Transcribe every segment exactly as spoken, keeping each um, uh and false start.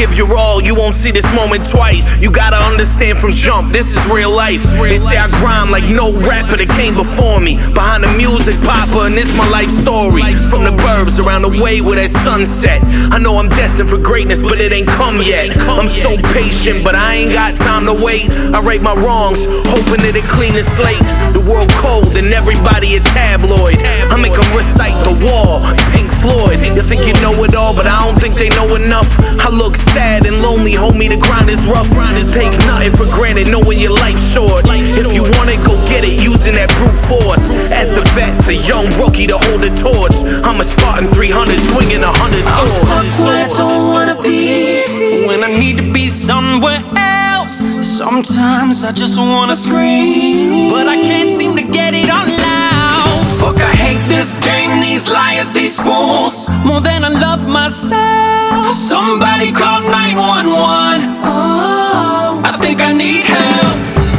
give your all, you won't see this moment twice. You gotta understand from jump, this is real life. They say I grind like no rapper that came before me. Behind the music, Papa, and this my life story. From the burbs around the way where that sunset. I know I'm destined for greatness, but it ain't come yet. I'm so patient, but I ain't got time to wait. I right my wrongs, hoping that it clean the slate. The world cold and everybody a tabloid. I make them recite The Wall, Pink Floyd. You think you know it all, but I don't think they know enough. I look sad and lonely, homie, the grind is rough. Take nothing for granted, knowing your life's short. If you want it, go get it, using that brute force. As the vet's a young rookie to hold the torch. I'm a Spartan three hundred, swinging a hundred swords. I'm stuck where I don't wanna be, when I need to be somewhere else. Sometimes I just wanna scream, but I can't seem to get it out loud. Fuck, I hate this game, these liars, these fools, more than I love myself. Somebody call nine one one. Oh, I think I need help.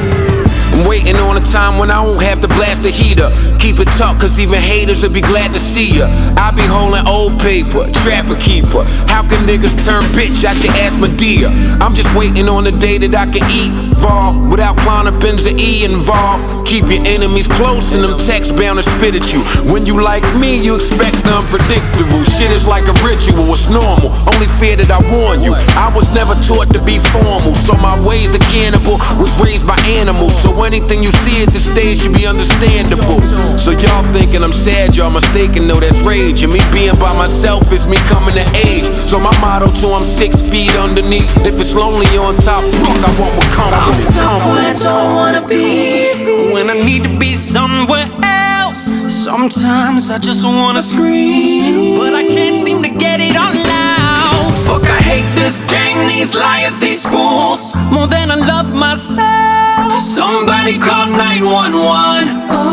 I'm waiting on a time when I won't have to blast the heater. Keep it tough, cause even haters will be glad to see ya. I be holding old paper, trapper keeper. How can niggas turn bitch? I should ask Medea. I'm just waiting on the day that I can evolve without Clonopins or E involved. Keep your enemies close and them texts bound to spit at you. When you like me, you expect the unpredictable. Shit is like a ritual, it's normal. Only fear that I warn you, I was never taught to be formal. So my ways of cannibal was raised by animals. So anything you see at this stage should be understandable. So y'all thinking I'm sad, y'all mistaken, no, that's rage. And me being by myself is me coming to age. So my motto too, I'm six feet underneath. If it's lonely on top, fuck, I want what comes I'm with it. stuck where I don't wanna be, when I need to be somewhere else. Sometimes I just wanna scream, but I can't seem to get it out loud. Fuck, I hate this game, these liars, these fools, more than I love myself. Somebody call nine one one. Oh,